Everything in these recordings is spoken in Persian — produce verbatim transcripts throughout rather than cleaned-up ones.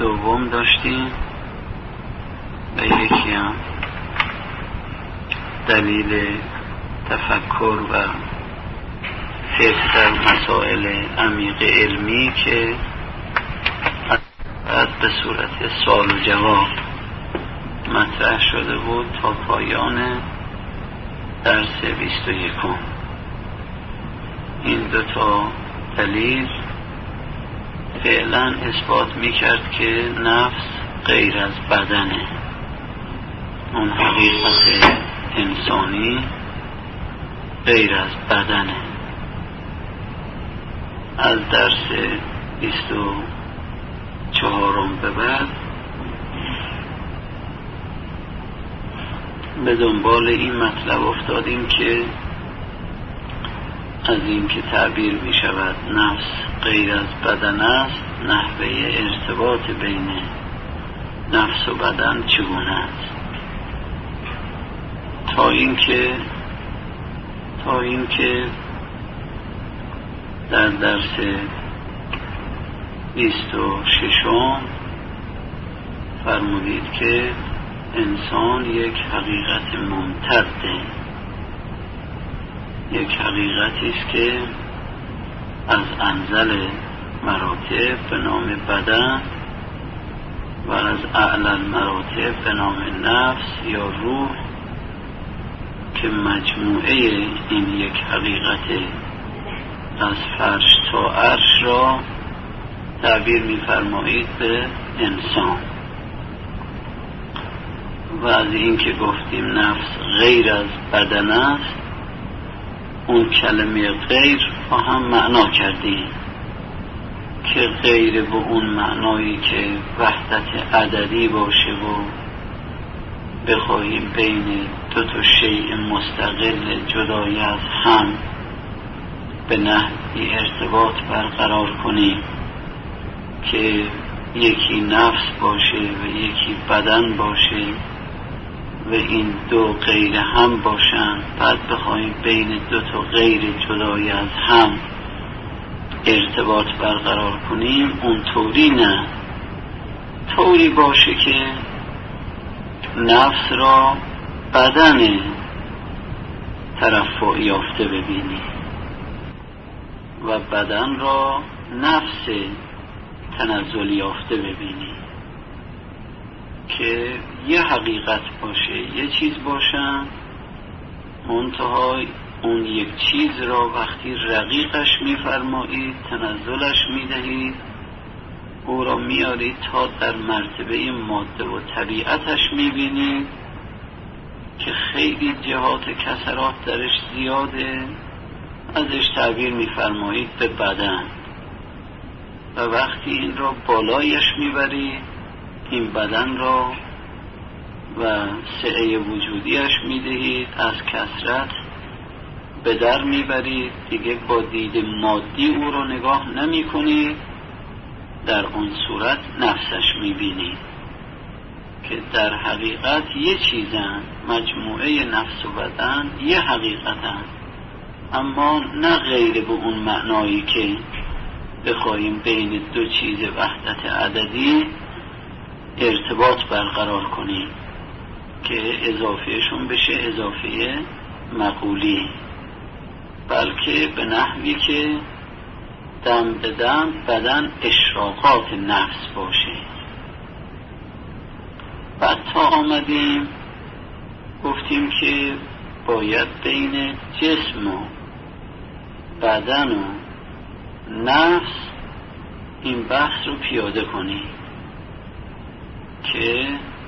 دوم داشتیم و یکی هم دلیل تفکر و فکر در مسائل عمیق علمی که بعد به صورت سوال و جواب مطرح شده بود تا پایان درس بیست و یکم. این دو تا دلیل فعلا اثبات میکرد که نفس غیر از بدنه، اون حقیقت انسانی غیر از بدنه. از درس بیست و چهارم به بعد به دنبال این مطلب افتادیم که از این که تعبیر می شود نفس غیر از بدن است، نحوه ارتباط بین نفس و بدن چگونه است، تا این که تا این که در درس بیست و ششم فرمودید که انسان یک حقیقت ممتده، یک حقیقتی است که از انزل مراتب به نام بدن و از اعلی مراتب به نام نفس یا روح که مجموعه این یک حقیقت از فرش تا عرش را تعبیر می‌فرمایید به انسان. و از این که گفتیم نفس غیر از بدن است، اون کلمه غیر رو هم معنا کردیم که غیر به اون معنایی که وحدت عددی باشه و بخواهیم بین دو تا شیء مستقل جدای از هم به نحوی ارتباط برقرار کنیم که یکی نفس باشه و یکی بدن باشه و این دو غیر هم باشن، بعد بخواهیم بین دو تا غیر جدای از هم ارتباط برقرار کنیم، اون طوری نه. طوری باشه که نفس را بدن ترفع یافته ببینی و بدن را نفس تنزل یافته ببینی، که یه حقیقت باشه، یه چیز باشن، منتها اون یک چیز را وقتی رقیقش میفرمایید، تنزلش میدهید، او را میارید تا در مرتبه ماده و طبیعتش میبینید که خیلی جهات کسرات درش زیاده، ازش تعبیر میفرمایید به بدن. و وقتی این را بالایش میبرید، این بدن را و سعه وجودیش میدهید، از کثرت به در میبرید، دیگه با دید مادی او را نگاه نمی کنید، در اون صورت نفسش میبینید که در حقیقت یه چیزن، مجموعه نفس و بدن یه حقیقتن، اما نه غیر به اون معنایی که بخواهیم بین دو چیز وحدت عددی ارتباط برقرار کنیم که اضافهشون بشه اضافه مقولی، بلکه به نحوی که دم به دم بدن اشراقات نفس باشه. بعد تا آمدیم گفتیم که باید بین جسم و بدن و نفس این بحث رو پیاده کنیم که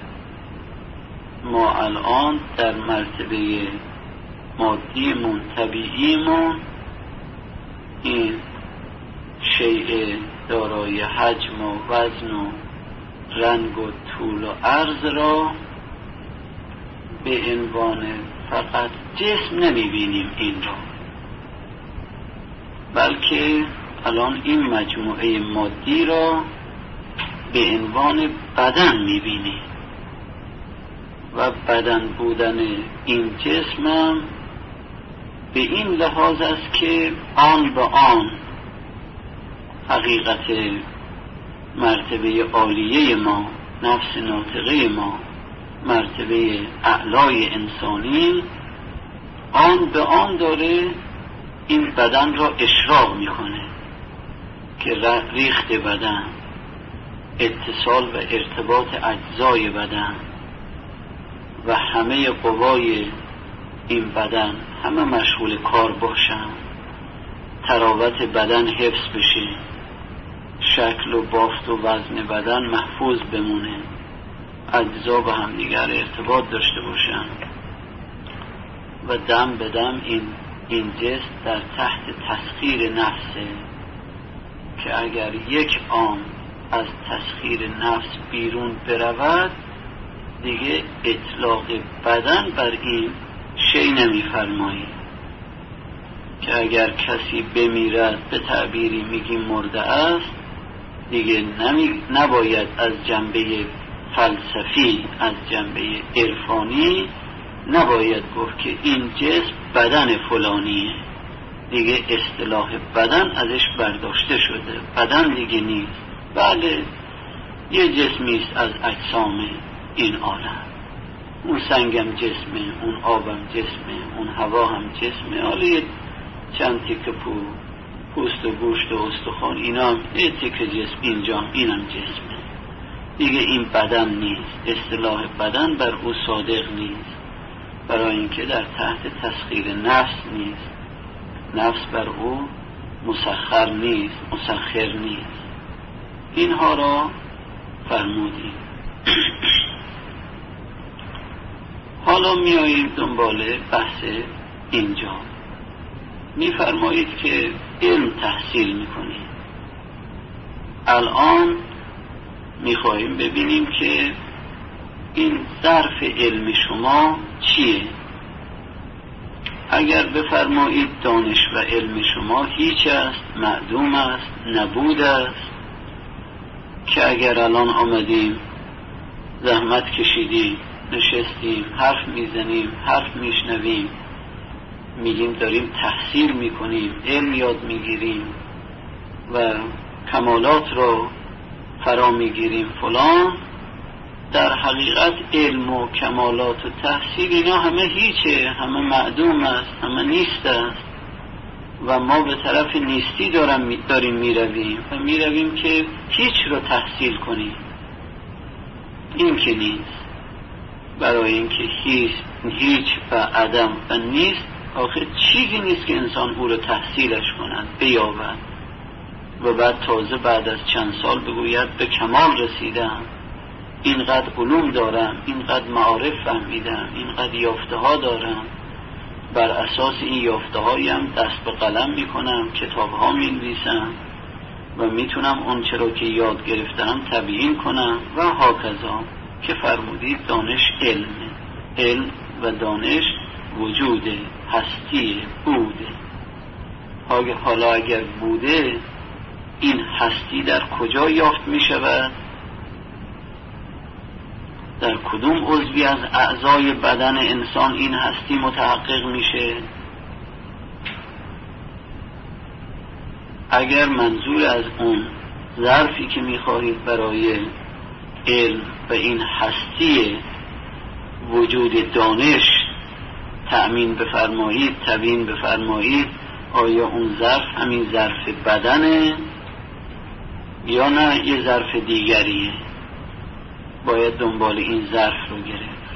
ما الان در مرتبه مادیمون طبیعیمون این شیء دارای حجم و وزن و رنگ و طول و عرض را به عنوان فقط جسم نمیبینیم این را، بلکه الان این مجموعه مادی را به عنوان بدن میبینیم و بدن بودن این جسمم به این لحاظ است که آن به آن حقیقت مرتبه عالیه ما، نفس ناطقه ما، مرتبه اعلای انسانی، آن به آن داره این بدن را اشراق میکنه که ریخت بدن، اتصال و ارتباط اجزای بدن و همه قوای این بدن همه مشغول کار باشن، تراوت بدن حفظ بشه، شکل و بافت و وزن بدن محفوظ بمونه، اجزا با هم دیگر ارتباط داشته باشن و دم به دم این این جسم در تحت تسخیر نفسه که اگر یک آن از تسخیر نفس بیرون برود دیگه اطلاق بدن بر این شی نمیفرمایی که اگر کسی بمیرد به تعبیری میگیم مرده است، دیگه نمی نباید از جنبه فلسفی، از جنبه عرفانی نباید گفت که این جسم بدن فلانیه، دیگه اصطلاح بدن ازش برداشته شده، بدن دیگه نیست. بله یه جسمی است از اجسام این عالم، اون سنگم جسمه، اون آبم جسمه، اون هوا هم جسمه، حالا یه چند تیکه پو پوست و گوشت و استخوان اینا هم یه تیکه جسم، اینجا اینم جسمه، دیگه این بدن نیست، اصطلاح بدن بر او صادق نیست، برای اینکه در تحت تسخیر نفس نیست، نفس بر او مسخر نیست، مسخر نیست. اینها را فرمودیم. حالا میاییم دنبال بحث اینجا. میفرمایید که علم تحصیل میکنید. الان میخواهیم ببینیم که این ظرف علم شما چیه. اگر بفرمایید دانش و علم شما هیچ است، معدوم است، نبود است، که اگر الان آمدیم زحمت کشیدیم نشستیم حرف میزنیم حرف میشنویم میگیم داریم تحصیل میکنیم، علم یاد میگیریم و کمالات رو فرا میگیریم فلان، در حقیقت علم و کمالات و تحصیل اینا همه هیچه، همه معدوم است، همه نیست است و ما به طرف نیستی داریم میرویم و میرویم که هیچ رو تحصیل کنیم. این که نیست، برای اینکه هیچ هیچ و عدم و نیست آخه چیزی نیست که انسان او رو تحصیلش کند، بیابد و بعد تازه بعد از چند سال بگوید به کمال رسیدم، اینقدر علوم دارم، اینقدر معارف فهمیدم، اینقدر یافته ها دارم، بر اساس این یافته هایم دست به قلم میکنم، کتاب ها می نویسم و میتونم اون چرا که یاد گرفتم تبیین کنم و هاکذا که فرمودید دانش علم، علم و دانش وجوده، هستی، بوده. حالا اگر بوده این هستی در کجا یافت می شود؟ در کدوم عضوی از اعضای بدن انسان این هستی متحقق میشه؟ اگر منظور از اون ظرفی که میخواهید برای علم و این هستی وجود دانش تأمین بفرمایید، تبیین بفرمایید، آیا اون ظرف همین ظرف بدنه یا نه یه ظرف دیگریه؟ باید دنبال این ظرف رو گرفت.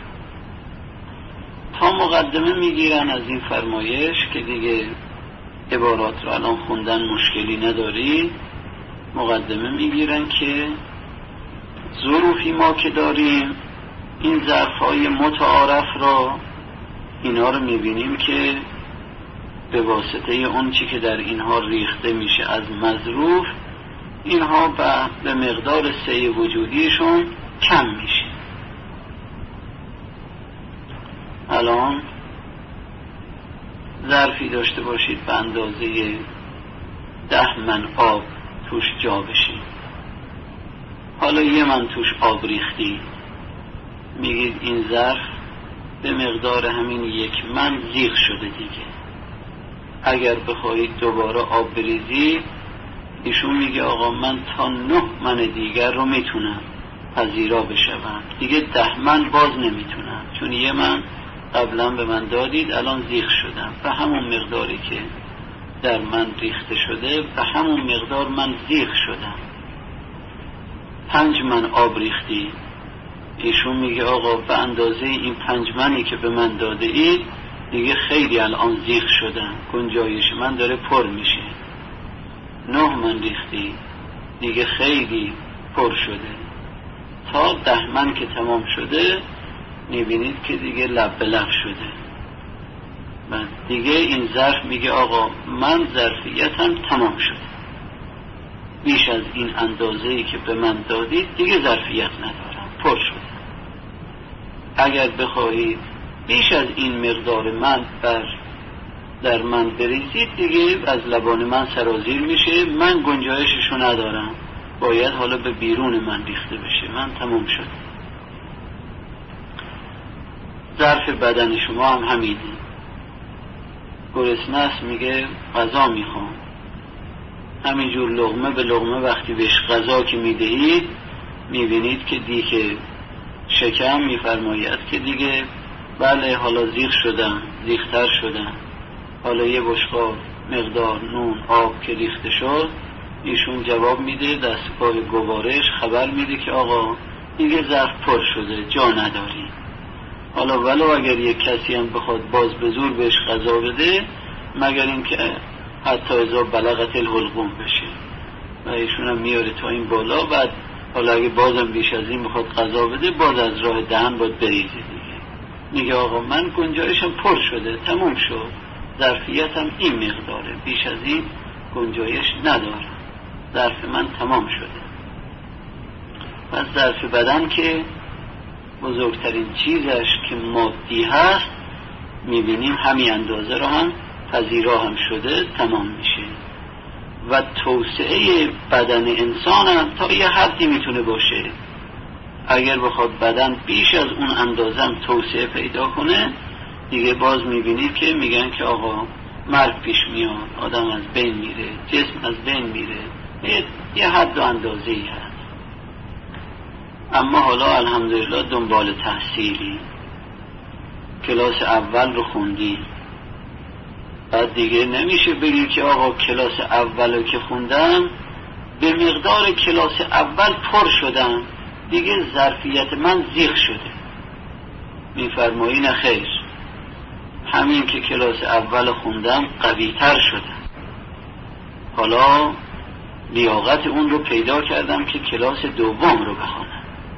تا مقدمه میگیرن از این فرمایش که دیگه عبارات رو الان خوندن مشکلی نداری، مقدمه میگیرن که ظروفی ما که داریم این ظرفهای متعارف را اینا رو میبینیم که به واسطه اون چی که در اینها ریخته میشه از مظروف، اینها به مقدار سعی وجودیشون کم میشه. الان ظرفی داشته باشید به اندازه ده من آب توش جا بشه، حالا یه من توش آب ریختی، میگید این ظرف به مقدار همین یک من زیغ شده دیگه، اگر بخواهید دوباره آب بریزید ایشون میگه آقا من تا نه من دیگر رو میتونم پذیرا بشوم، دیگه ده من باز نمیتونم، چون یه من قبلا به من دادید، الان زیغ شدم، به همون مقداری که در من ریخته شده به همون مقدار من زیغ شدم. پنج من آب ریختی، ایشون میگه آقا به اندازه این پنج منی که به من داده اید دیگه خیلی الان زیغ شدم، گنجایش من داره پر میشه. نه من ریختی، دیگه خیلی پر شده. تا ده من که تمام شده میبینید که دیگه لب به لب شده. من دیگه این ظرف میگه آقا من ظرفیتم تمام شده، بیش از این اندازه‌ای که به من دادید دیگه ظرفیت ندارم، پر شده. اگر بخواهید بیش از این مقدار من بر در من بریزید دیگه از لبان من سرازیر میشه، من گنجایششو ندارم، باید حالا به بیرون من ریخته بشه، من تمام شده. ظرف بدن شما هم همینه. گرسنه است میگه غذا میخوام، همینجور لقمه به لقمه وقتی بهش غذا که میدهید میبینید که دیگه شکم میفرماید که دیگه بله حالا زیغ شدم، زیغتر شدم، حالا یه بشقاب مقدار نون آب که ریخته شد، ایشون جواب میده دستگاه گوارش خبر میده که آقا دیگه ظرف پر شده، جا نداری. حالا ولو اگر یک کسی هم بخواد باز به زور بهش غذا بده، مگر اینکه حتی ازا بلغت الحلقوم بشه و ایشون هم میاره تا این بالا، بعد حالا اگه بازم بیش از این بخواد غذا بده باز از راه دهن باید بریزه دیگه. میگه آقا من گنجایشم پر شده، تموم شد، ظرفیتم این مقداره، بیش از این گنجایش ندارم، ظرف من تمام شده. پس ظرف بدن که بزرگترین چیزش که مادی هست میبینیم همین اندازه رو هم پذیرا هم شده، تمام میشه. و توسعه بدن انسان هم تا یه حدی میتونه باشه، اگر بخواد بدن بیش از اون اندازه هم توسعه پیدا کنه دیگه باز میبینید که میگن که آقا مرگ پیش میاد، آدم از بین میره، جسم از بین میره، یه حد و اندازه ای هست. اما حالا الحمدلله دنبال تحصیلی، کلاس اول رو خوندی، بعد دیگه نمیشه بگی که آقا کلاس اول رو که خوندم به مقدار کلاس اول پر شدم، دیگه ظرفیت من زیغ شده. میفرمایی نه خیر، همین که کلاس اول خوندم قوی تر شدم، حالا لیاقت اون رو پیدا کردم که کلاس دوم رو بخونم،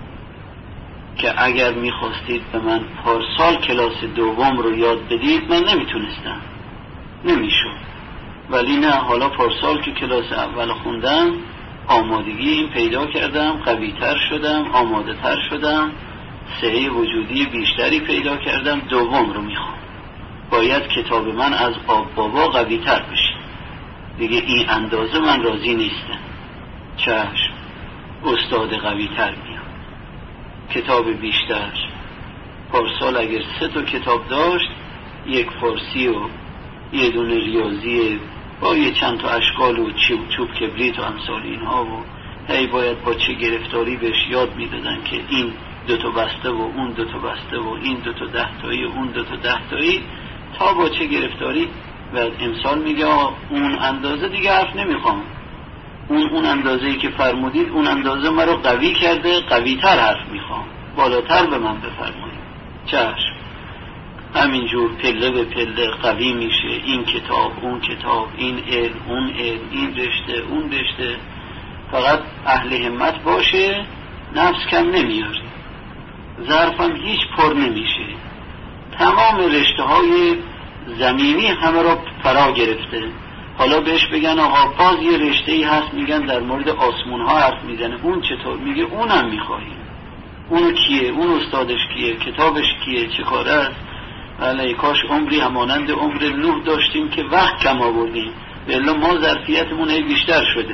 که اگر میخواستید به من پارسال کلاس دوم رو یاد بدید من نمیتونستم، نمیشد. ولی نه، حالا پارسال که کلاس اول خوندم آمادگی این پیدا کردم، قوی تر شدم، آماده تر شدم، صحه وجودی بیشتری پیدا کردم، دوم رو میخوام، باید کتاب من از آب بابا قوی تر بشه، دیگه این اندازه من راضی نیستم. چشم، استاد قوی تر میاد، کتاب بیشتر. پارسال اگر سه تا کتاب داشت، یک فارسی و یه دونه ریاضی با یه چند تا اشکال و چوب, چوب کبریت و امثال اینها، و هی باید با چه گرفتاری بهش یاد میدادن که این دوتا بسته و اون دوتا بسته و این دوتا ده تایی و اون دوتا ده تایی، تا با چه گرفتاری. و امسال میگه اون اندازه دیگه حرف نمیخوام، اون اون اندازه‌ای که فرمودید اون اندازه من رو قوی کرده، قوی تر حرف میخوام، بالاتر به من بفرمایید. چشم، همینجور پله به پله قوی میشه، این کتاب اون کتاب، این علم اون علم، این رشته اون رشته. فقط اهل همت باشه، نفس کم نمیاره، ظرفم هیچ پر نمیشه، تمام رشته های زمینی همه را فرا گرفته. حالا بهش بگن آقا باز یه رشته ای هست، میگن در مورد آسمون ها حرف میزنه، اون چطور؟ میگه اونم میخواهیم، اون کیه؟ اون استادش کیه؟ کتابش کیه؟ چه کاره است؟ ولی کاش عمری همانند عمر نوح داشتیم که وقت کم آوردیم، بله ما ظرفیتمون ای بیشتر شده،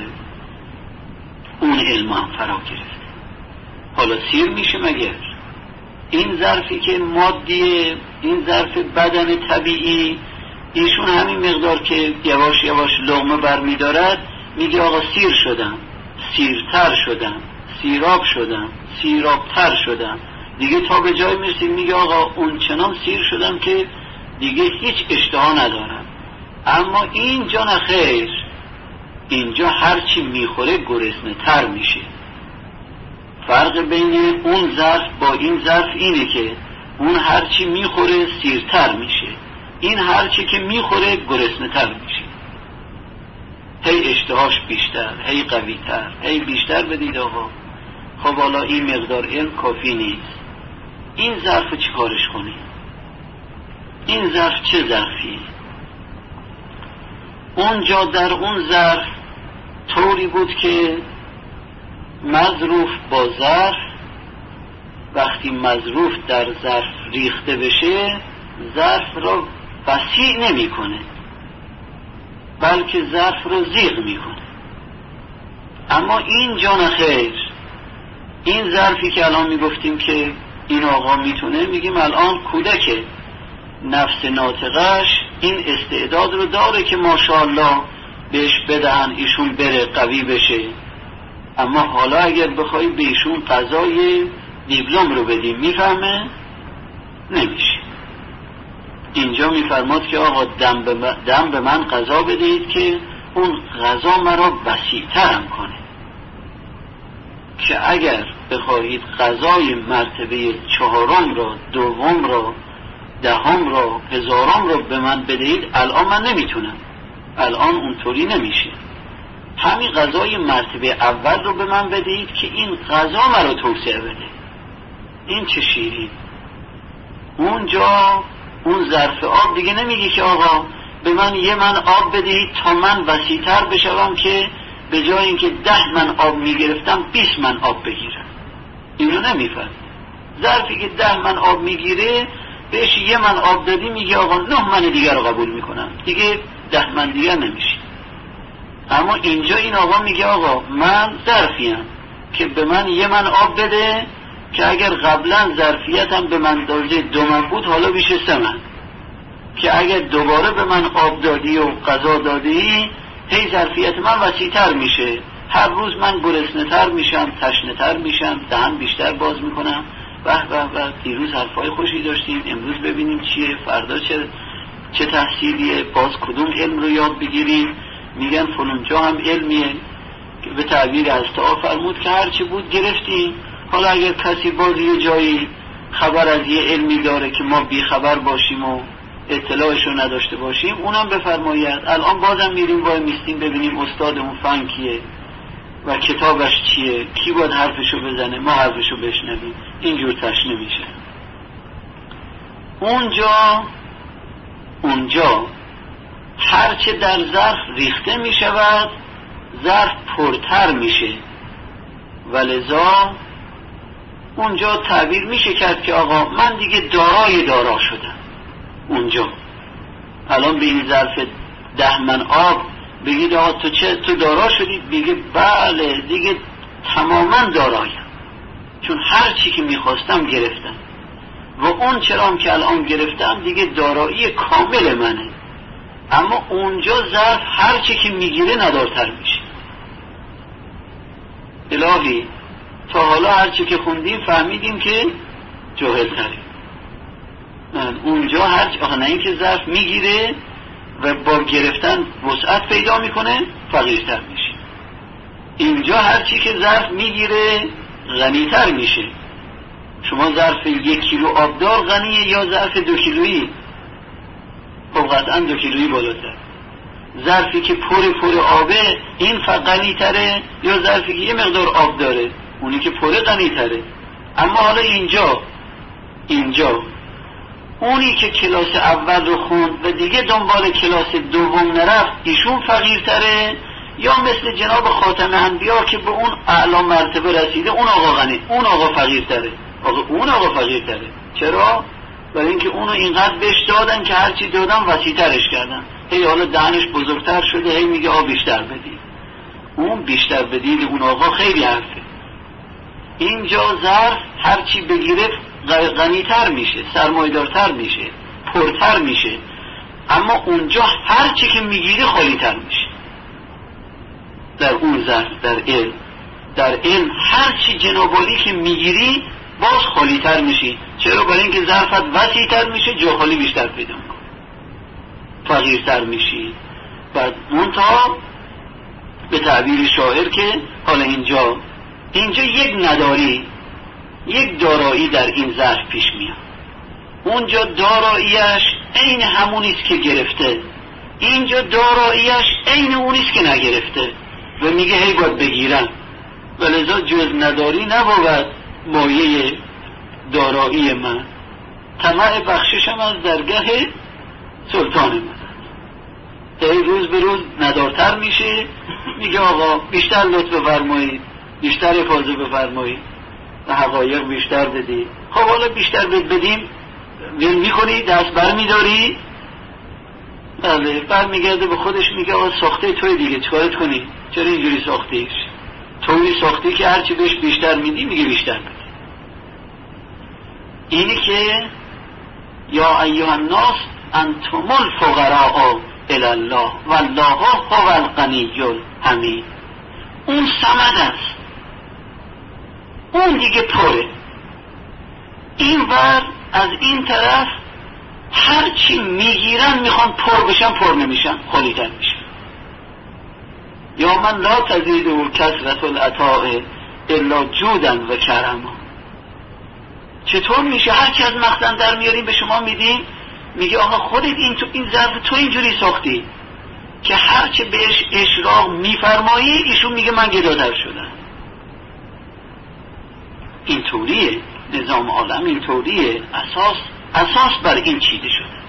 اون علم هم فرا گرفته. حالا سیر میشه مگر این ظرفی که مادیه، این ظرف بدن طبیعی، ایشون همین مقدار که یواش یواش لقمه بر می دارد میگه آقا سیر شدم، سیرتر شدم، سیراب شدم، سیرابتر شدم. دیگه تا به جای میرسیم میگه آقا اون چنان سیر شدم که دیگه هیچ اشتها ندارم. اما اینجا نه خیر، اینجا هرچی میخوره گرسنه تر میشه. فرق بین اون ظرف با این ظرف اینه که اون هرچی میخوره سیرتر میشه، این هرچی که میخوره گرسنه تر میشه. هی اشتهاش بیشتر، هی قوی تر، هی بیشتر بدید آقا. خب حالا این مقدار علم کافی نیست، این ظرف چی کارش کنی؟ این ظرف چه ظرفی؟ اونجا در اون ظرف طوری بود که مظروف با ظرف وقتی مظروف در ظرف ریخته بشه ظرف را وسیع نمی کنه بلکه ظرف را زیغ می کنه. اما این جا نخیر، این ظرفی که الان می گفتیم که این آقا میتونه، میگیم الان کودک نفس ناطقش این استعداد رو داره که ماشاءالله بهش بدهن ایشون بره قوی بشه. اما حالا اگر بخوای به ایشون قضای دیپلم رو بدیم میفهمه؟ نمیشه. اینجا میفرماد که آقا دم به من, دم به من قضا بدهید که اون قضا مرا وسیع‌ترم کنه، که اگر بخواهید قضای مرتبه چهارم را، دوم را، دهم را، هزارم را به من بدهید، الان من نمیتونم، الان اونطوری نمیشه. همین قضای مرتبه اول رو به من بدهید که این قضا مرا توسعه بده. این چه شیرین. اونجا اون ظرف آب دیگه نمیگی که آقا به من یه من آب بدهید تا من وسیع‌تر بشوم که به جای اینکه ده من آب میگرفتم بیست من آب بگیرم. اینو نمیفهم. ظرفی که ده من آب میگیره بهش یه من آب دادی میگه آقا نه من دیگر رو قبول میکنم، دیگه ده من دیگر نمیشه. اما اینجا این آقا میگه آقا من ظرفیم که به من یه من آب بده که اگر قبلا ظرفیتم به من داده دو من بود حالا بیشه سه من، که اگر دوباره به من آب دادی و غذا دادی هی ظرفیت من وسیع‌تر میشه، هر روز من گرسنه تر میشم، تشنه تر میشم، دهن بیشتر باز میکنم. به به به، دیروز حرفای خوشی داشتیم، امروز ببینیم چیه، فردا چه چه تحصیلیه، باز کدوم علم رو یاد بگیریم. میگن فلان جا هم علمیه که به تعبیر از تا فرمود که هرچی بود گرفتیم. حالا اگر کسی باز یه جایی خبر از یه علمی داره که ما بی خبر باشیم و اطلاعشو نداشته باشیم اونم بفرماید. الان بازم میریم وای میستیم ببینیم استادمون فن کیه و کتابش چیه، کی باید حرفشو بزنه، ما حرفشو بشنویم. اینجور تشنه میشه. اونجا اونجا هرچه در ظرف ریخته میشود ظرف پرتر میشه، ولذا اونجا تعبیر میشه کرد که آقا من دیگه دارای دارا شدم. اونجا الان به این ظرف ده من آب بگید آقا تو چه تو دارا شدی؟ بگه بله دیگه تماما دارایم، چون هر چی که میخواستم گرفتم و اون چرام که الان گرفتم دیگه دارایی کامل منه. اما اونجا ظرف هر چی که میگیره ندارتر میشه. الهی تا حالا هر چی که خوندیم فهمیدیم که جاهل تریم. اونجا هر چی، آخه نه این که ظرف میگیره و با گرفتن وسعت پیدا میکنه فقیرتر میشه. اینجا هر چی که ظرف میگیره غنیتر میشه. شما ظرف یک کیلو آبدار غنیه یا ظرف دو کیلویی؟ خب قطعا دو کیلویی بالاتر. ظرفی که پر پر آبه این غنی تره یا ظرفی که یه مقدار آب داره اونی که پر غنی تره. اما حالا اینجا اینجا اونی که کلاس اول رو خوند و دیگه دنبال کلاس دوم نرفت ایشون فقیرتره یا مثل جناب خاتم انبیا که به اون اعلی مرتبه رسیده اون آقا غنی، اون آقا فقیرتره؟ آقا اون آقا فقیرتره. چرا؟ برای اینکه اونو اینقدر بهش دادن که هرچی دادن وسیع‌ترش کردن. هی حالا دهنش بزرگتر شده هی میگه آ بیشتر بدید. اون بیشتر بدید اون آقا خیلی حرفه. اینجا ظرف هرچی بگیره غنیتر میشه، سرمایه‌دارتر میشه، پرتر میشه. اما اونجا هرچی که میگیره خالیتر میشه. در اون ظرف، در علم. در علم هر چی جنابالی که میگیری باز خالی تر میشی. چرا؟ برای اینکه ظرفت وسیع تر میشه، جا خالی بیشتر پیدا میکنی، فقیرتر میشی. بعد منتها به تعبیر شاعر که حالا اینجا اینجا یک نداری، یک دارایی در این ظرف پیش میاد. اونجا داراییش عین همونیست که گرفته، اینجا داراییش عین اونیست که نگرفته و میگه هی باید بگیرم. ولذا جز نداری نبود مایه دارایی من، طمع بخششم از درگاه سلطان من. ای روز به روز ندارتر میشه، میگه آقا بیشتر لطف بفرمایید، بیشتر حفاظت بفرمایید و حقایق بیشتر بدی. خب حالا بیشتر بد بدیم ول میکنی، دست بر میداری. بله، بر میگرده به خودش میگه آقا ساخته توی دیگه، چکارت کنی؟ چرا اینجوری ساختیش؟ توی ساختی که هرچی بهش بیشتر میدی میگه بیشتر بدی. اینی که یا ایها الناس انتم الفقراء الی الله والله هو الغنی الحمید. اون صمد است، اون دیگه پره. این ور از این طرف هرچی میگیرن میخوان پر بشن، پر نمیشن، خالی تر میشن. یا من لا تزیده کثرت العطاء الا جودا و کرما. چطور میشه هرچی از مخزن در میاریم به شما میدیم؟ میگه آقا خودت این تو این ظرف تو اینجوری ساختی که هرچی بهش اشراق میفرمایی ایشون میگه من گداتر شدم. این طوریه نظام عالم، این طوریه. اساس اساس بر این چیده شده.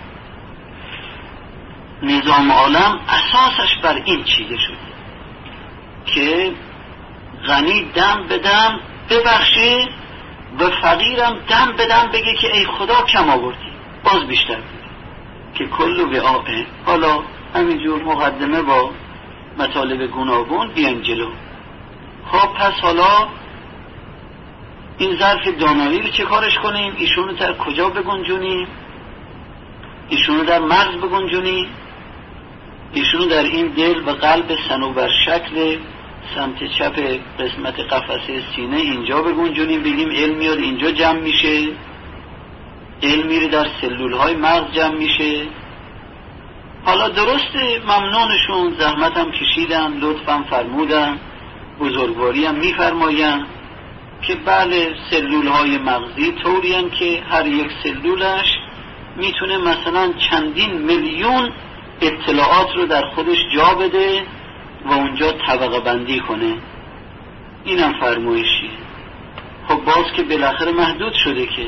نظام عالم اساسش بر این چیده شده که غنی دم بدم ببخشه و فقیرم دم بدم بگه که ای خدا کم آوردی، باز بیشتر بده، که کل و آبه. حالا همینجور مقدمه با مطالب گوناگون بیان جلو. خب پس حالا این ظرف دانایی رو چه کارش کنیم؟ ایشونو در کجا بگنجونیم؟ ایشونو در مغز بگنجونیم؟ ایشونو در این دل و قلب صنوبر شکل سمت چپ قسمت قفسه سینه اینجا بگنجونیم، بگیم علم میاد اینجا جمع میشه، علم میره در سلول های مغز جمع میشه. حالا درسته ممنونشون، زحمتم کشیدن، لطفم فرمودن، بزرگواری هم میفرماین که بله سلول های مغزی طورین که هر یک سلولش میتونه مثلا چندین میلیون اطلاعات رو در خودش جا بده و اونجا طبقه بندی کنه. اینم فرمایشیه. خب باز که بالاخره محدود شده، که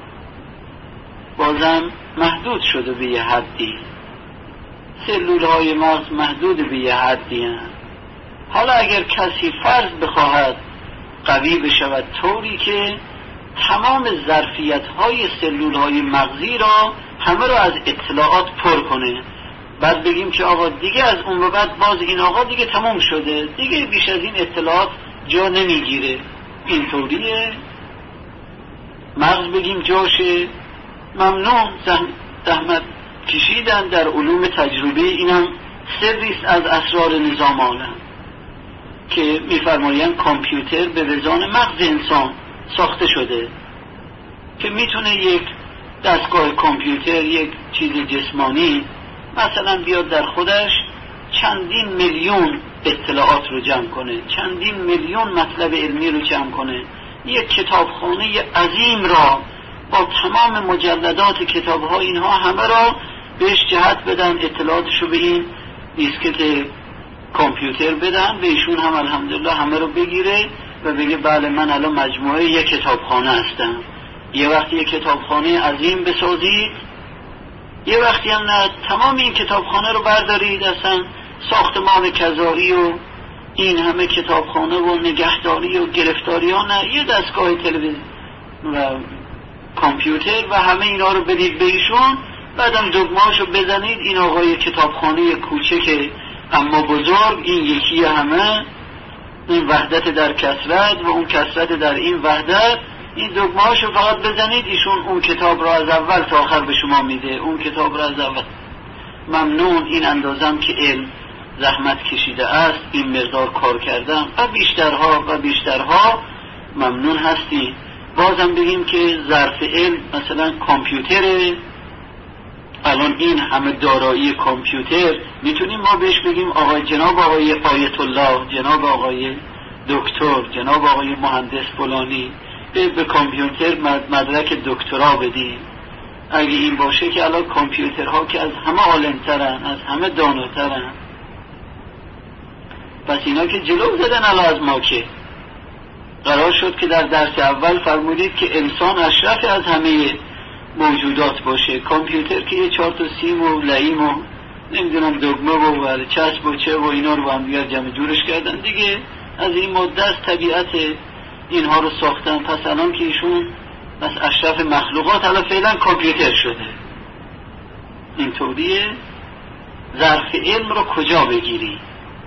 بازم محدود شده به یه حدی، سلول های مغز محدود به یه حدی هم. حالا اگر کسی فرض بخواهد قوی بشود طوری که تمام ظرفیت های سلول های مغزی را همه را از اطلاعات پر کنه، بعد بگیم که آقا دیگه از اون به بعد باز این آقا دیگه تمام شده، دیگه بیش از این اطلاعات جا نمیگیره، این طوریه، مغز بگیم جاشه، ممنون، زحمت کشیدن در علوم تجربی. اینم سریست از اسرار نظام عالم که میفرمایند کامپیوتر به وزان مغز انسان ساخته شده که میتونه یک دستگاه کامپیوتر، یک چیز جسمانی مثلا بیاد در خودش چندین میلیون اطلاعات رو جمع کنه، چندین میلیون مطلب علمی رو جمع کنه، یک کتابخانه عظیم را با تمام مجلدات کتاب‌ها اینها همه را بهش جهت بدن، اطلاعاتشو به این دیسکت کامپیوتر بدن، به ایشون هم الحمدلله همه رو بگیره و بگه بله من الان مجموعه یک کتابخانه هستم. یه وقتی یک کتابخانه عظیم بسازید، یه وقتی هم نه تمام این کتابخانه رو بردارید، اصلا ساختمان کذایی و این همه کتابخانه و نگهداری و گرفتاری ها، نه یه دستگاه تلویزیون و کامپیوتر و همه اینا رو بدید به ایشون، بعدم دگمه‌اشو بزنید، این آقای کتابخانه کوچک اما بزرگ، این یکی همه، این وحدت در کثرت و اون کثرت در این وحدت، این دگمه‌اشو فقط بزنید، ایشون اون کتاب رو از اول تا آخر به شما میده، اون کتاب رو از اول. ممنون، این اندازم که علم زحمت کشیده است، این مقدار کار کردم و بیشترها و بیشترها، ممنون هستیم. بازم بگیم که ظرف علم مثلا کامپیوتره، الان این همه دارایی کامپیوتر میتونیم ما بهش بگیم آقای جناب آقای آیت الله، جناب آقای دکتر، جناب آقای مهندس فلانی، به, به کامپیوتر مدرک دکترا بدیم. اگه این باشه که الان کامپیوترها که از همه عالمترن، از همه داناترن، پس اینا که جلو زدن الان از ما. که قرار شد که در درس اول فرمودید که انسان اشرف از همه موجودات باشه، کامپیوتر که یه چهار تا سیم و لعیم و نمیدونم دگمه و چسب و چه و اینا رو با هم دیگر جمع جورش کردن دیگه، از این ماده از طبیعت اینها رو ساختن. پس الان که ایشون بس اشرف مخلوقات الان فعلا کامپیوتر شده. اینطوریه. ظرف علم رو کجا بگیری؟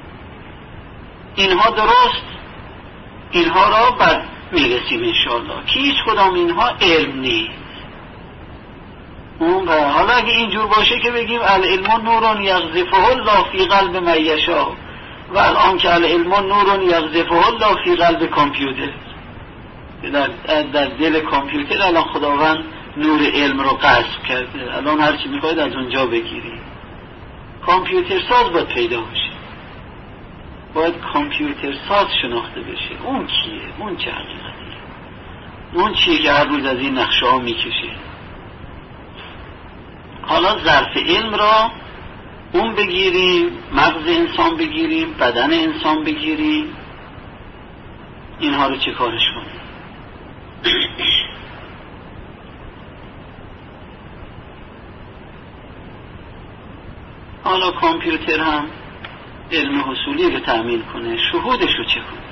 اینها درست، اینها را بعد میرسیم انشاءالله که هیچ کدام اینها علم نیست. اون حالا اگه اینجور باشه که بگیم العلم نور یقذفه الله فی قلب من یشاء، و الان که العلم نور یقذفه الله فی قلب کامپیوتر، در, در دل کامپیوتر الان خداوند نور علم رو قذف کرده، الان هر چی میخواید از اونجا بگیری. کامپیوتر ساز باید پیدا بشه، باید کامپیوتر ساز شناخته بشه. اون کیه؟ اون چه حقیقتیه؟ اون چیه که هر روز از این نقشه ها میکشه؟ حالا ظرف علم را اون بگیریم، مغز انسان بگیریم، بدن انسان بگیریم، اینها رو چه کارش کنیم؟ حالا کامپیوتر هم علم حصولی رو تأمین کنه، شهودش رو چه کنیم؟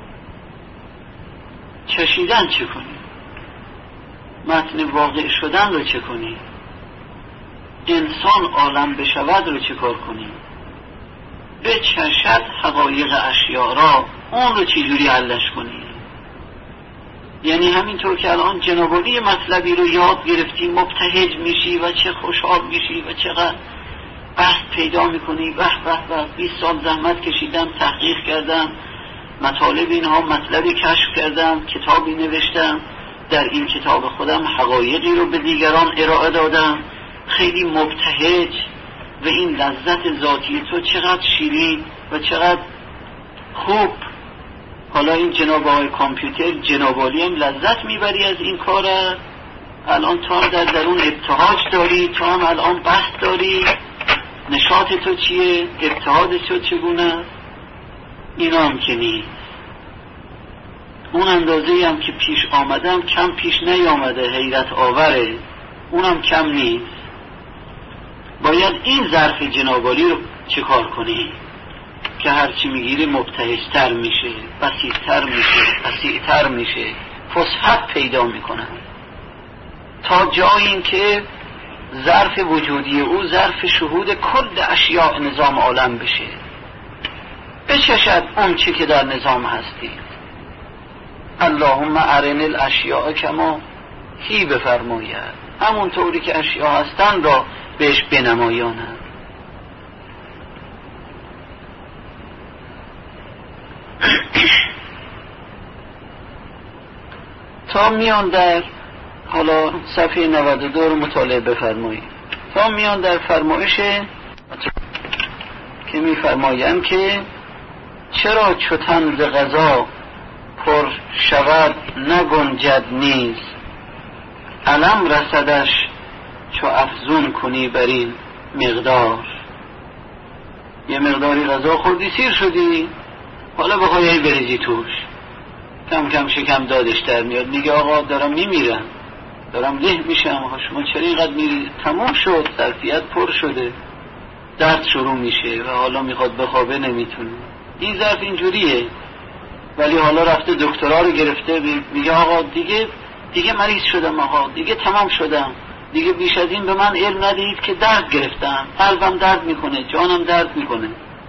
چشیدن چه کنیم؟ متن واقع شدن رو چه کنیم؟ انسان عالم بشود رو چه کار کنیم؟ به چشد حقایق اشیاء را، اون رو چجوری حلش کنیم؟ یعنی همینطور که الان جنابالی مطلبی رو یاد گرفتی مبتهج میشی و چه خوشحال میشی و چقدر بحث پیدا میکنی. به به به بیست سال زحمت کشیدم، تحقیق کردم، مطالب اینها مطلبی کشف کردم، کتابی نوشتم، در این کتاب خودم حقایقی رو به دیگران ارائه دادم، خیلی مبتهج و این لذت ذاتی تو چقدر شیرین و چقدر خوب. حالا این جناب آقای کامپیوتر جنابالی هم لذت میبری از این کاره، الان تو هم در درون ابتهاج داری، تو هم الان بحث داری، نشاط تو چیه؟ ابتهاج تو چگونه؟ اینا هم که نیست. اون اندازه هم که پیش آمدم کم پیش نیامده، حیرت آوره، اونم کم نیست. باید این ظرف جنابالی رو چه کار کنی که هرچی میگیری مبتهجتر میشه، بسیطتر میشه، وسیعتر میشه، فصحت پیدا میکنه، تا جایی این که ظرف وجودی او ظرف شهود کل اشیاء نظام عالم بشه، بچشد اون چی که در نظام هستی. اللهم ارن الاشیاء کما هی بفرماید، همون طوری که اشیاء هستن را بهش بنمایانند. تا میان در حالا صفحه نود و دو رو مطالعه بفرمایید. تا میان در فرمایش که میفرمایند که چرا چو تن ز قضا پر شود نگنجد نیز، علم رسدش چو افزون کنی بر این مقدار. یه مقداری غذا خوردی سیر شدی، حالا بخوای بریزی توش، کم کم شکم دادش در میاد، میگه آقا دارم میمیرم، دارم له میشم، آقا شما چرا اینقدر میری؟ تمام شد، ظرفیت پر شده، درد شروع میشه و حالا میخواد بخوابه نمیتونه. این ظرف اینجوریه، ولی حالا رفته دکترا رو گرفته، میگه آقا دیگه دیگه مریض شدم، آقا دیگه تمام شدم، دیگه بیش از این به من علم ندهید که درد گرفتم، قلبم درد میکنه، جانم درد میکنه.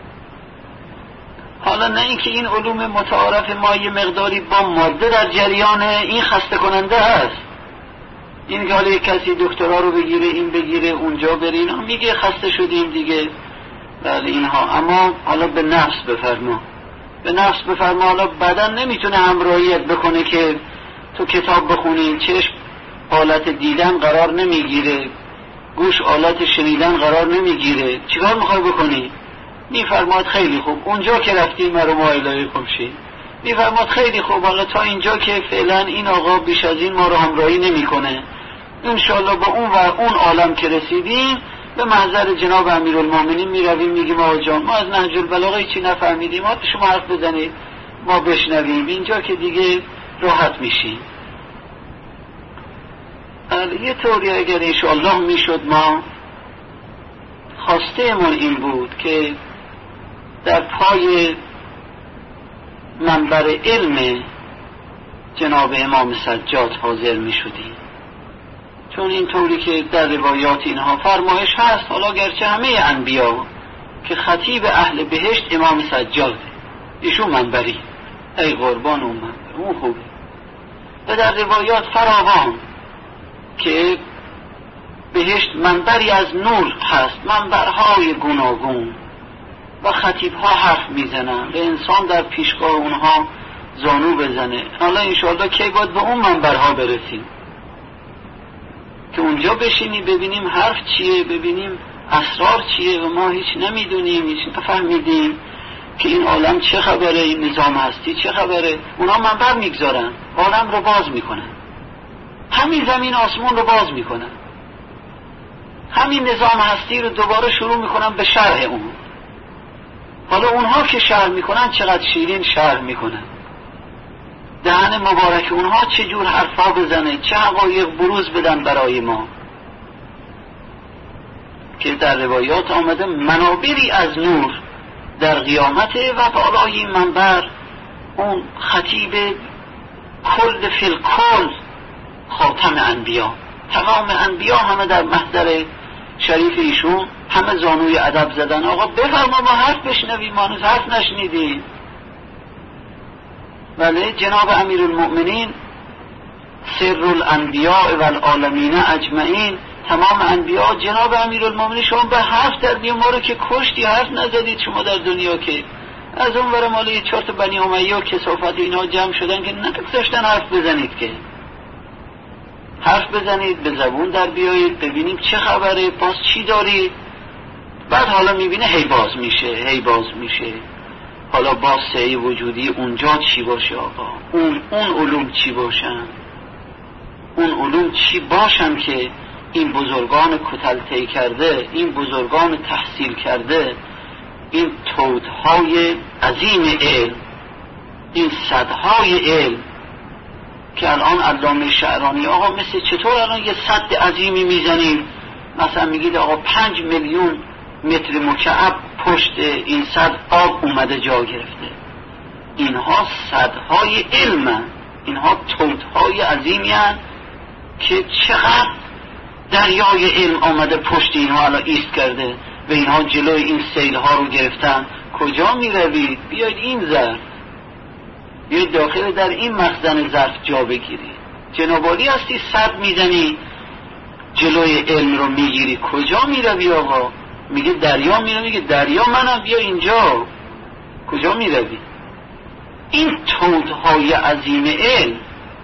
حالا نه اینکه این علوم متعارف ما یه مقداری با ماده در جریانه، این خسته کننده هست. این که حالا یک کسی دکترا رو بگیره، این بگیره، اونجا بره، اینا میگه خسته شدیم دیگه، بله اینها. اما حالا به نفس بفرما، به نفس بفرما. حالا بدن نمیتونه همراهیت بکنه که تو کتاب بخونی، چشم حالت دیدن قرار نمیگیره، گوش حالت شنیدن قرار نمیگیره، چیکار میخوای بکنی؟ میفرماد خیلی خوب، اونجا که رفتی مرا معایله کن شی. میفرماد خیلی خوب، حالا تا اینجا که فعلا این آقا بیش از این ما رو همراهی نمیکنه، انشالله با اون و اون عالم که رسیدیم به محضر جناب امیرالمومنین میرویم، میگیم آقا جان ما از نهج البلاغه چی نفهمیدیم، ما شما حرف بزنید ما بشنویم، اینجا که دیگه راحت میشیم. یه طوری اگر انشالله میشد، ما خواسته من این بود که در پای منبر علم جناب امام سجاد حاضر می شدیم، چون این طوری که در روایات اینها فرمایش هست، حالا گرچه همه انبیا که خطیب اهل بهشت امام سجاده، ایشون منبری، ای قربان اون منبر، اون خوبه. و در روایات فراوان که بهشت منبری از نور هست، منبرهای گوناگون و خطیبها حرف میزنن و انسان در پیشگاه اونها زانو بزنه. حالا انشاءالله کی باید به اون منبرها برسیم که اونجا بشینی ببینیم حرف چیه، ببینیم اسرار چیه و ما هیچ نمیدونیم، هیچ نفهمیدیم که این عالم چه خبره، این نظام هستی چه خبره. اونا منبر میگذارن، عالم رو باز میکنن، همین زمین آسمون رو باز میکنن، همین نظام هستی رو دوباره شروع میکنن به شرح اون. حالا اونها که شرح میکنن چقدر شیرین شرح میکنن، دهن مبارک اونها چه جور حرفا بزنه، چه حقایق بروز بدن برای ما، که در روایات آمده منابری از نور در قیامت و بالای منبر اون خطیب کل فی الکل خاتم انبیا، تمام انبیا همه در محضر شریف ایشون، همه زانوی ادب زدن آقا بفرما ما حرف بشنویم، ما هنوز حرف نشنیدیم. ولی جناب امیرالمؤمنین سر الانبیاء و العالمین اجمعین، تمام انبیا جناب امیرالمؤمنین شما به حرف دردی ما رو که کشتی، حرف نزدید شما در دنیا، که از اون ور مالی چرت بنی امیه و کثافت اینا جمع شدن که نگذاشتن حرف بزنید، که حرف بزنید، به زبون در بیایید، ببینیم چه خبره، باز چی دارید. بعد حالا میبینه هی باز میشه، هی باز میشه، حالا باز سعی وجودی اونجا چی باشه آقا، اون اون علوم چی باشن، اون علوم چی باشن که این بزرگان کتل طی کرده، این بزرگان تحصیل کرده، این تودهای عظیم علم، این صدهای علم که الان علامه شعرانی آقا مثل چطور الان یه صد عظیمی میزنیم، مثلا میگید آقا پنج میلیون متر مکعب پشت این صد آب اومده جا گرفته. اینها صدهای علم، اینها تودهای عظیمی هستند که چقدر دریای علم آمده پشت اینها الان ایست کرده و اینها جلوی این سیلها رو گرفتن. کجا می روید؟ بیاید این ظرف، بیاید داخل در این مخزن ظرف جا بگیری. جنابالی هستی صد میزنی جلوی علم رو میگیری، کجا می روی آقا؟ میگه دریا می روی، میگه دریا منم، بیا اینجا. کجا می روی؟ این تودهای عظیم علم،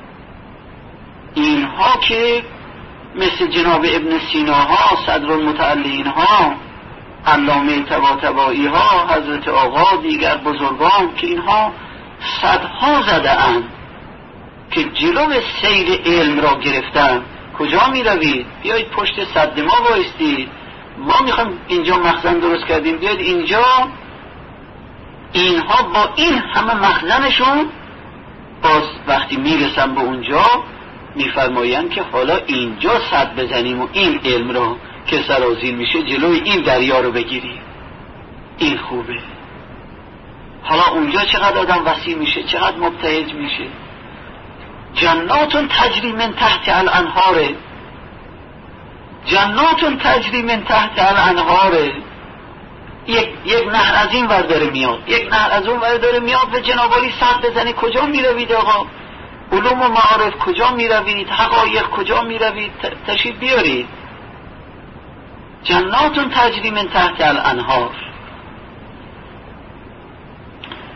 اینها که مثل جناب ابن سینا ها، صدر المتعلین ها، علامه طباطبایی ها، حضرت آقا، دیگر بزرگان که اینها صدها زده اند که جلو سیر علم را گرفتن. کجا می روید؟ بیایید پشت صد ما بایستید، ما میخوایم اینجا مخزن درست کردیم، بیاید اینجا. اینها با این همه مخزنشون باز وقتی میرسن به اونجا میفرمایند که حالا اینجا صد بزنیم و این علم را که سرازیر میشه جلوی این دریا رو بگیریم. این خوبه. حالا اونجا چقدر آدم وسیع میشه، چقدر مبتهج میشه. جناتون تجری من تحت الانهار، جناتون تجری من تحت الانهار. یک یک نهر از این ور داره میاد، یک نهر از اون ور داره میاد و جنابالی صد بزنی. کجا میروید آقا؟ علوم و معارف کجا میروید؟ حقایق کجا میروید؟ تشریف بیارید. جناتون تجری من تحت الانهار.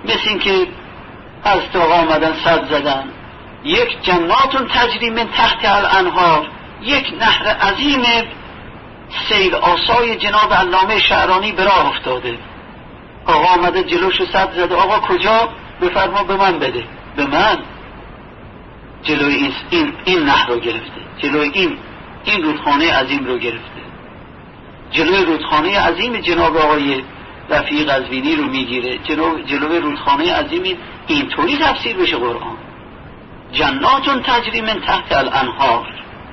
مثل این که از تو آمدن صد زدن. یک جناتون تجری من تحت الانهار، یک نهر عظیم سیل آسای جناب علامه شعرانی به راه افتاده. آقا آمده جلوشو صد زده، آقا کجا؟ بفرما به من بده. به من؟ جلوی این, این, این نهر رو گرفته، جلوی این این رودخانه عظیم رو گرفته، جلوی رودخانه عظیم جناب آقای رفیع قزوینی رو میگیره، جلوی رودخانه عظیم. اینطوری تفسیر بشه قرآن. جناتون تجری من تحت الانهار،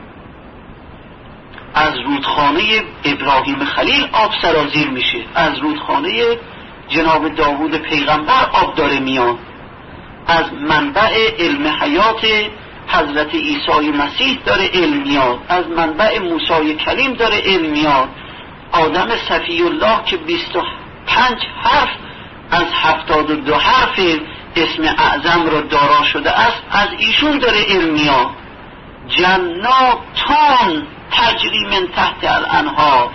از رودخانه ابراهیم خلیل آب سرازیر میشه، از رودخانه جناب داوود پیغمبر آب داره میاد، از منبع علم حیات حضرت عیسی مسیح داره علم میاد، از منبع موسی کلیم داره علم میاد. آدم صفی الله که بیست و پنج حرف از هفتاد و دو حرف اسم اعظم رو دارا شده است، از ایشون داره علم میاد. جناتان تجری من تحت الانهار،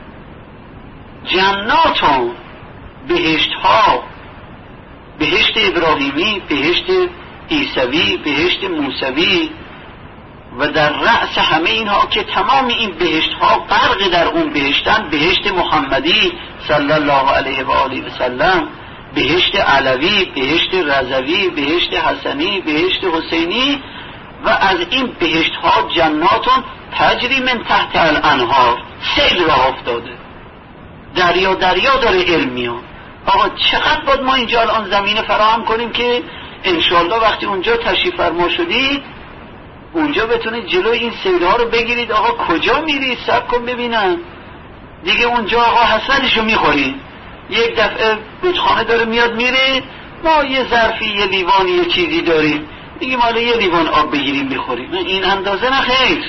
جناتان بهشت ها، بهشت ابراهیمی، بهشت عیسوی، بهشت موسوی و در رأس همه اینها که تمام این بهشت ها غرق در اون بهشتن، بهشت محمدی صلی الله علیه و آله و سلم، بهشت علوی، بهشت رضوی، بهشت حسنی، بهشت حسینی. و از این بهشت ها جناتون تجری من تحت الانهار، سیل راه افتاده، دریا دریا داره علم میاد. آقا چقدر باید ما اینجا الان زمینه فراهم کنیم که انشالله وقتی اونجا تشریف فرما شدید اونجا بتونید جلوی این سیل ها رو بگیرید. آقا کجا میرید؟ صبر کن ببینم دیگه. اونجا آقا حسرتشو میخورید. یک دفعه رودخانه داره میاد میره، ما یه ظرفی، یه لیوانی، یه چیزی داریم دیگه، مال یه لیوان آب بگیریم بخوریم. این اندازه نه خیر،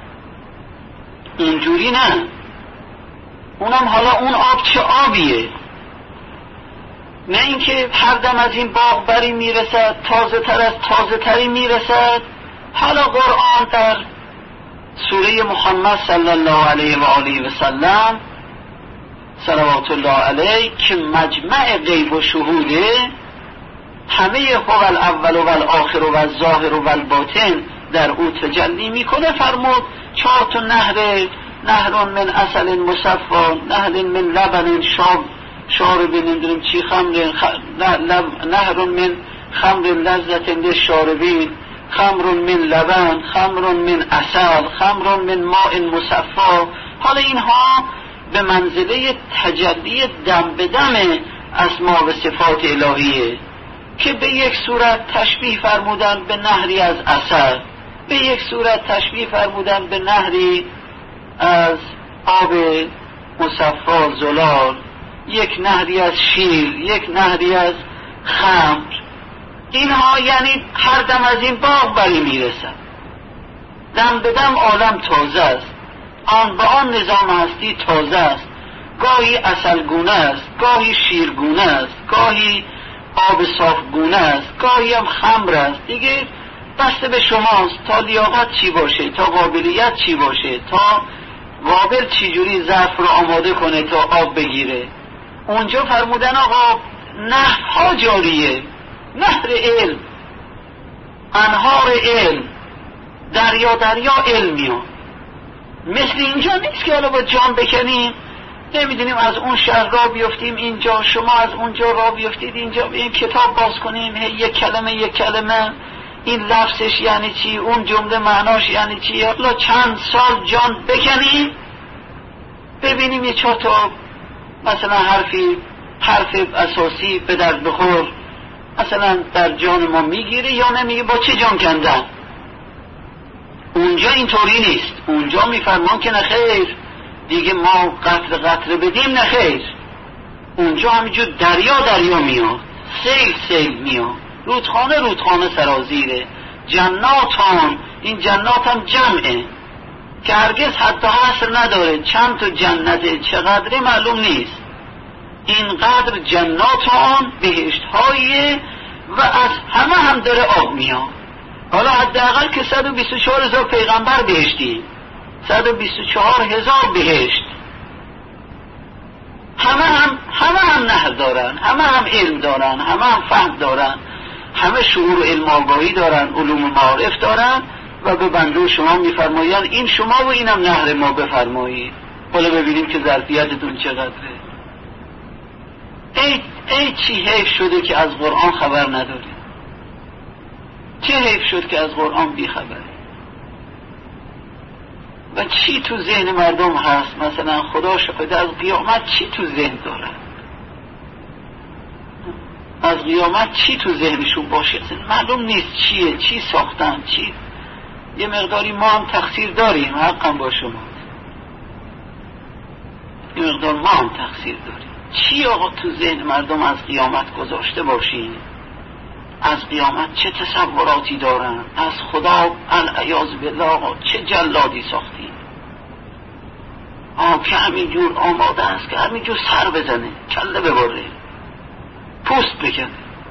اینجوری نه. اونم حالا اون آب چه آبیه؟ نه اینکه هر دم از این باغ بری میرسد، تازه تر از تازه تری میرسد. حالا قرآن در سوره محمد صلی الله علیه و آله و سلم صلوات الله علیه که مجمع غیب و شهوده، همه هو الاول و الاخر و الظاهر و الباطن در او تجلی میکنه. فرمود چهار تا نهر، نهر من عسل مصفا، نهر من لبن شاب شارب، نمیدونم چی، خمر خ... نهر من خمر لذت للشاربین، خمر من لبن، خمر من عسل، خمر من ماء مصفا. حالا اینها به منزله تجلی دم به دم اسما و صفات الهیه که به یک صورت تشبیه فرمودن به نهری از عسل، به یک صورت تشبیه فرمودن به نهری از آب مصفا زلال، یک نهری از شیر، یک نهری از خمر. اینها یعنی هر دم از این باغ بری میرسن، دم به دم عالم تازه است، آن به آن نظام هستی تازه است. گاهی عسلگونه است، گاهی شیرگونه است، گاهی آب صافگونه است، گاهی هم خمر است. دیگه بسته به شماست تا لیاقت چی باشه، تا قابلیت چی باشه، تا قابل چی جوری ظرف رو آماده کنه تا آب بگیره. اونجا فرمودن آقا نهرها جاریه، نهر علم، انهار علم، دریا دریا علم میاد. مثل اینجا نیست که حالا با جان بکنیم، نمیدونیم از اون شهر را بیفتیم اینجا، شما از اونجا را بیفتید اینجا، این کتاب باز کنیم هی یک کلمه یک کلمه این لفظش یعنی چی، اون جمله معناش یعنی چی. حالا چند سال جان بکنیم ببینیم یه چهار تا مثلا حرفی حرف اساسی به درد بخور مثلا در جان ما میگیره یا نمیگه. با چه جان کندن؟ اونجا اینطوری نیست. اونجا میفرمان که نخیر دیگه ما قطره قطره بدیم، نخیر. اونجا همینجور دریا دریا میاد، سیل سیل میاد، رودخانه رودخانه سرازیره. جناتان، این جنات هم جمعه که هرگز حتی حصر نداره، چند تا جنته چقدره معلوم نیست. اینقدر جناتان بهشت هاییه و از همه هم داره آب میاد. حالا حداقل که صد و بیست و چهار هزار پیغمبر بهشتی، صد و بیست و چهار هزار بهشت، همه هم همه هم هم نهر دارن، همه هم علم دارن، همه هم فهم دارن، همه شعور و علم آگاهی دارن، علوم معارف دارن و به بنده شما میفرمایند این شما و اینم نهر ما بفرمایید. حالا ببینیم که ظرفیتتون چقدره. ای, ای چی حیف شده که از قرآن خبر نداری، چه حیف شد که از قرآن بی خبری. و چی تو ذهن مردم هست، مثلا خدا شاهد از قیامت چی تو ذهن دارن، از قیامت چی تو ذهنشون باشه معلوم نیست چیه، چی ساختن، چی. یه مقداری ما هم تقصیر داریم، حقا با شما یه مقدار ما هم تقصیر داریم. چی آقا تو ذهن مردم از قیامت گذاشته باشین، از قیامت چه تصوراتی دارن، از خدا العیاذ بالله آقا چه جلادی ساختین، آقا که همینجور آماده است که همینجور سر بزنه، کله ببره، پوست بکنه.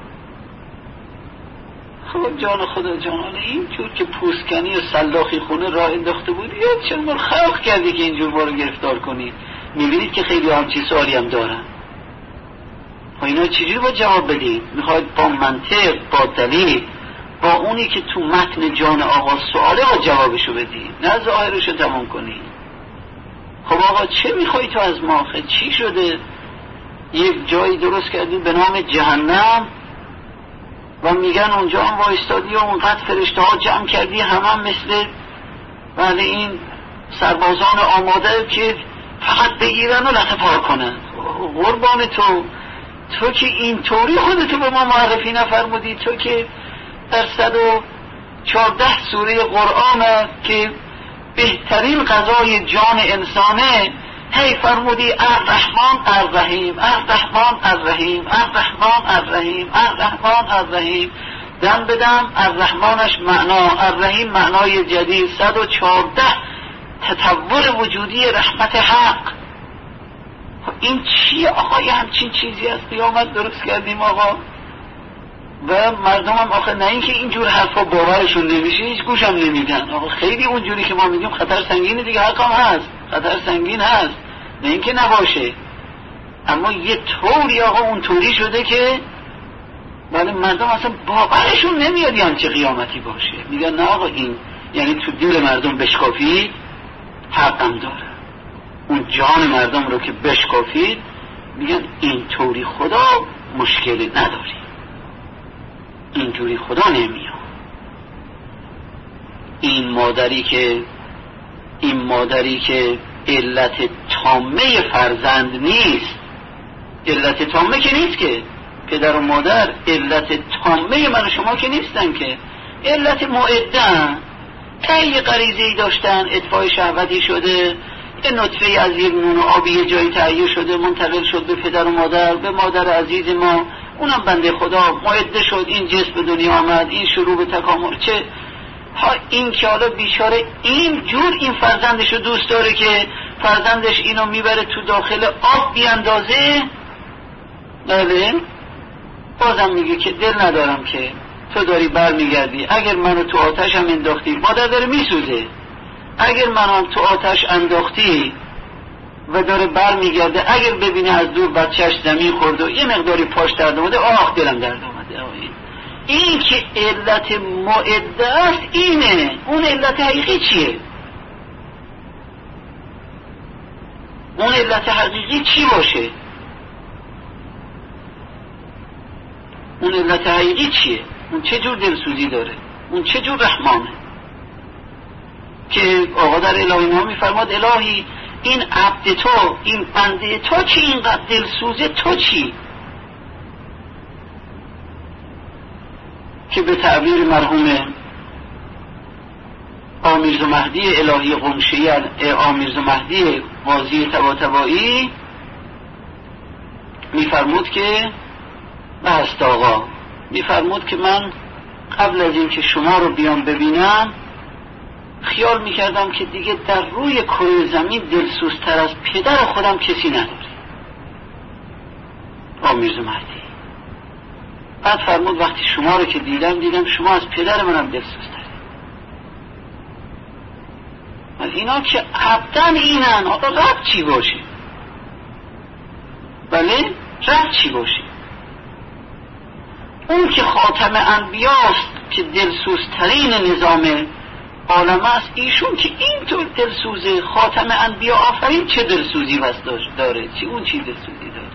خب جان خدا جانانه، اینجور که پوست کنی و سلاخی خونه راه انداخته بودی یا چه مال خلق کردی که اینجور ما رو گرفتار کنی؟ میبینید که خیلی همچی سوالی هم دارن. و اینا چجوری با جواب بدید؟ میخواید با منطق، با دلیل، با اونی که تو متن جان آقا سواله با جوابشو بدید، نه ظاهرشو تمام کنید. خب آقا چه میخوایی تو از ما؟ چی شده؟ یک جایی درست کردی به نام جهنم و میگن اونجا هم وایستادی و اونقدر فرشته ها جمع کردی، همه هم مثل ولی این سربازان آماده که فقط بگیرن و لطه پار کنن. قربان تو، تو که این طوری خودتو به ما معرفی نفرمودی، تو که در صد و چارده سوره قرآن که بهترین غذای جان انسانه، هی فرمودی الرحمن الرحیم، الرحمن الرحیم، الرحمن الرحیم، الرحمن الرحیم. دم بدم الرحمنش معنا، الرحیم معنای جدید. صد و چارده تطور وجودی رحمت حق. این چیه آقا؟ یه همچین چیزی از قیامت درست کردیم آقا. و مردم هم آخه نه اینکه اینجور حرفا باورشون نمیشه، هیچ گوش هم نمیدن آقا. خیلی اونجوری که ما میگیم خطر سنگینه دیگه، حق هم هست، خطر سنگین هست، نه اینکه نباشه، اما یه طوری آقا اون طوری شده که بله مردم اصلا باورشون نمیاد یه همچه قیامتی باشه. میگن نه آقا این یعنی تو دل مردم بشکافید، حقم داره. اون جان مردم رو که بشکافید میگن این طوری خدا مشکلی نداری، اینجوری خدا نمیاد. این مادری که این مادری که علت تامه فرزند نیست، علت تامه که نیست که پدر و مادر علت تامه من و شما که نیستن، که علت معدن. یه غریزه‌ای داشتن، اطفاء شهوتی شده، یه نطفه از یک نون و آبی یه جایی تهیه شده، منتقل شد به پدر و مادر، به مادر عزیز ما، اونم بنده خدا معده شد، این جسم به دنیا آمد، این شروع به تکامل. چه ها این که حالا بیچاره این جور این فرزندشو دوست داره که فرزندش اینو میبره تو داخل آب بیاندازه. بله بازم میگه که دل ندارم که تو داری بر میگردی، اگر منو تو آتش هم انداختی، مادر داره میسوزه، اگر منو تو آتش انداختی و داره بر میگرده، اگر ببینه از دور بچهش زمین خورده و یه مقداری پاش درد اومده، آخ دلم درد اومده. این که علت معده است اینه. اون علت حقیقی چیه؟ اون علت حقیقی چی باشه؟ اون علت حقیقی چیه؟ اون چه جور دلسوزی داره؟ اون چه جور رحمانه که آقا در الهی ما میفرماد الهی این عبد تو، این بنده تو چی اینقدر دلسوزه، تو چی؟ که به تعبیر مرحوم آمیرزا مهدی الهی قمشی، آمیرزا مهدی قاضی طباطبایی میفرمود که بست آقا، میفرمود که من قبل از این که شما رو بیام ببینم خیال میکردم که دیگه در روی کره زمین دلسوزتر از پدر خودم کسی نداره. آمیرزا مهدی بعد فرمود وقتی شما رو که دیدم دیدم شما از پدر منم دلسوزتره. از اینا که عبدن اینن، آقا رب چی باشه؟ بله رفت چی باشه؟ اون که خاتم انبیاست که دلسوزترین نظام عالم است، ایشون که اینطور دلسوزه، خاتم انبیا آفرین، چه دلسوزی بس داره؟ چی اون چی دلسوزی داره؟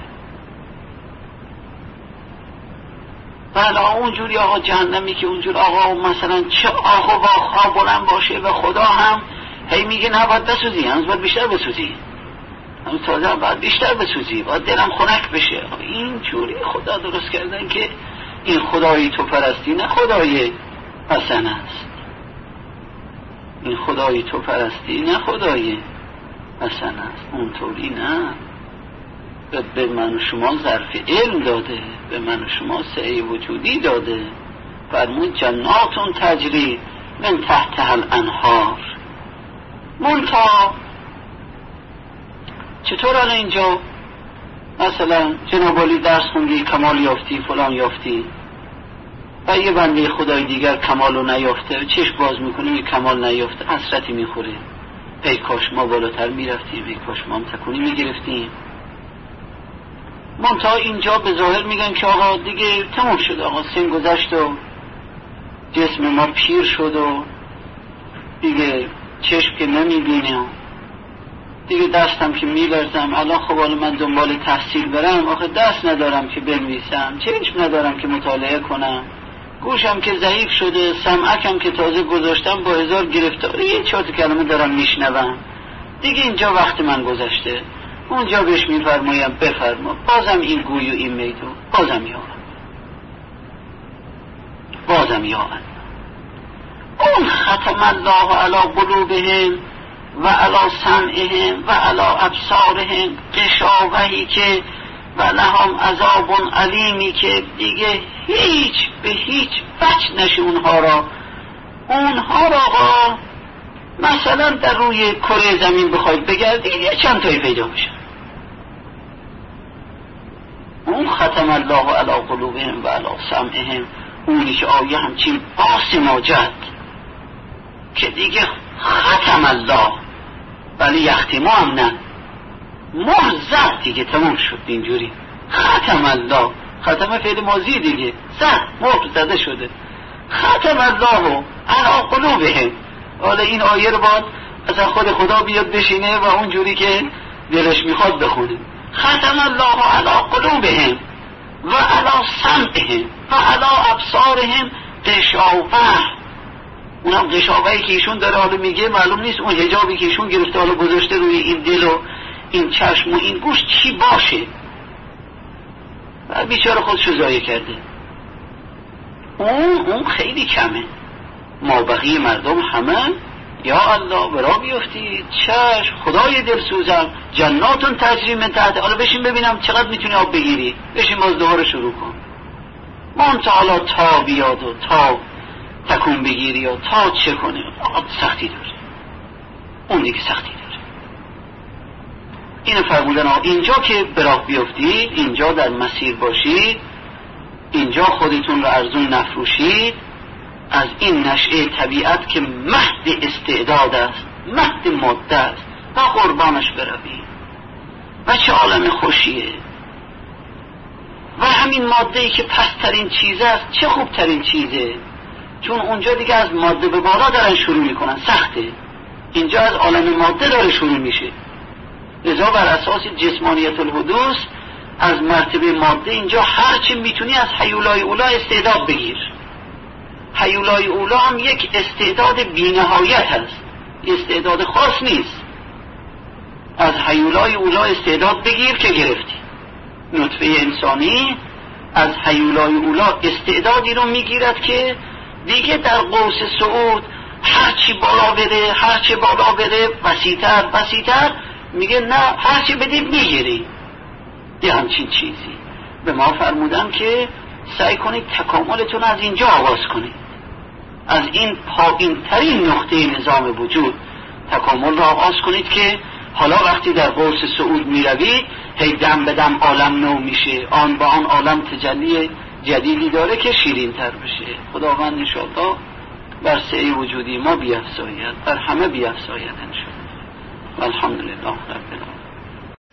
بله اونجوری آقا جهنمی که اونجور آقا مثلا چه آقا و آقا بلند باشه و خدا هم هی میگه نه باید بسوزی، هنوز باید بیشتر بسوزی، هنوز تازه باید بیشتر بسوزی، باید دلم خنک بشه. اینجوری خدا درست کردن که این خدایی تو پرستی نه خدای حسن است، این خدایی تو پرستی نه خدای حسن است، اونطوری نه. به من و شما ظرف علم داده، به من و شما سعی وجودی داده، فرمود جناتون تجری من تحتها الانهار. منتها چطور الان اینجا مثلا جناب علی درس خوندی کمال یافتی فلان یافتی و یه بنده خدای دیگر کمالو نیافته، چشم باز میکنه کمال نیافته، حسرتی میخوره، ای کاش ما بالاتر میرفتیم، ای کاش ما هم تکونی میگرفتیم. منتها اینجا به ظاهر میگن که آقا دیگه تمام شد، آقا سن گذشت و جسم ما پیر شد و دیگه چشم که نمیبینه و دیگه دستم که میلرزم، الان خب حالا من دنبال تحصیل برم، آخه دست ندارم که بنویسم، چشم ندارم که مطالعه کنم، گوشم که ضعیف شده، سمعکم که تازه گذاشتم با هزار گرفتاری یه چهار تا کلمه دارم میشنوم، دیگه اینجا وقت من گذشته. اونجا بهش میفرمایم بفرما، بازم این گوی و این میدون، بازم یا بازم یا اون ختم الله علی قلوبهم و علی سمعهم و علی ابصارهم، غشاوهی که و لهم عذاب علیمی که دیگه هیچ به هیچ وجه نشه اونها را اونها را آقا مثلا در روی کره زمین بخواید بگردید یه چند تایی پیدا میشه. اون ختم الله علی قلوبهم و علی سمعهم، اونی که آیه همچین باس ماجد که دیگه ختم الله، ولی یختیما هم نه، مهر زد دیگه، تمام شد اینجوری. ختم الله، ختم فعل ماضی دیگه، زد، مهر زده شده. ختم الله علی قلوبهم، حالا این آیه رو باید اصلا خود خدا بیاد بشینه و اونجوری که دلش میخواد بخونه. ختم الله علی قلوبهم و علی سمعهم و علی ابصارهم غشاوه. اونم غشاوهی که ایشون داره حالا میگه معلوم نیست اون حجابی که ایشون گرفته حالا گذاشته روی این دل و این چشم و این گوش چی باشه، و بیچاره خودشو ضایع کرده. اون اون خیلی کمه، ما بقیه مردم همه یا الله برا بیفتید چشم خدای دلسوزم جناتون تجری من تحت. حالا بشین ببینم چقدر میتونی آب بگیری، بشین باز دوباره شروع کن. منتها حالا تا بیاد و تا تکون بگیری و تا چه کنه سختی داره، اون دیگه سختی داره. اینو فرمودن اینجا که براه بیفتید، اینجا در مسیر باشید، اینجا خودتون رو ارزون نفروشید از این نشأه طبیعت که مهد استعداد است، مهد ماده است و قربانش بروید و چه عالم خوشیه. و همین ماده‌ای که پسترین چیز است چه خوبترین چیزه، چون اونجا دیگه از ماده به بالا دارن شروع میکنن، سخته. اینجا از عالم ماده داره شروع میشه، لذا بر اساس جسمانیت الحدوث از مرتبه ماده اینجا هرچی میتونی از هیولای اولا استعداد بگیر. هیولای اولا هم یک استعداد بی‌نهایت هست، استعداد خاص نیست. از هیولای اولا استعداد بگیر که گرفتی. نطفه انسانی از هیولای اولا استعدادی رو میگیرد که دیگه در قوس صعود هرچی بالا بره هرچی بالا بره وسیع‌تر وسیع‌تر میگه نه هرچی بدید میگیری. یه همچین چیزی به ما فرمودن که سعی کنید تکاملتون از اینجا آغاز کنید، از این پایین ترین نقطه نظام وجود تکامل را آغاز کنید که حالا وقتی در قوس صعود می روید هی دم به دم عالم نو میشه، آن با آن عالم تجلی جدیدی داره که شیرین تر بشه. خداوند انشاءالله بر سعی وجودی ما بیفزاید، بر همه بیفزاید انشاءالله. الحمدلله رب العالمین.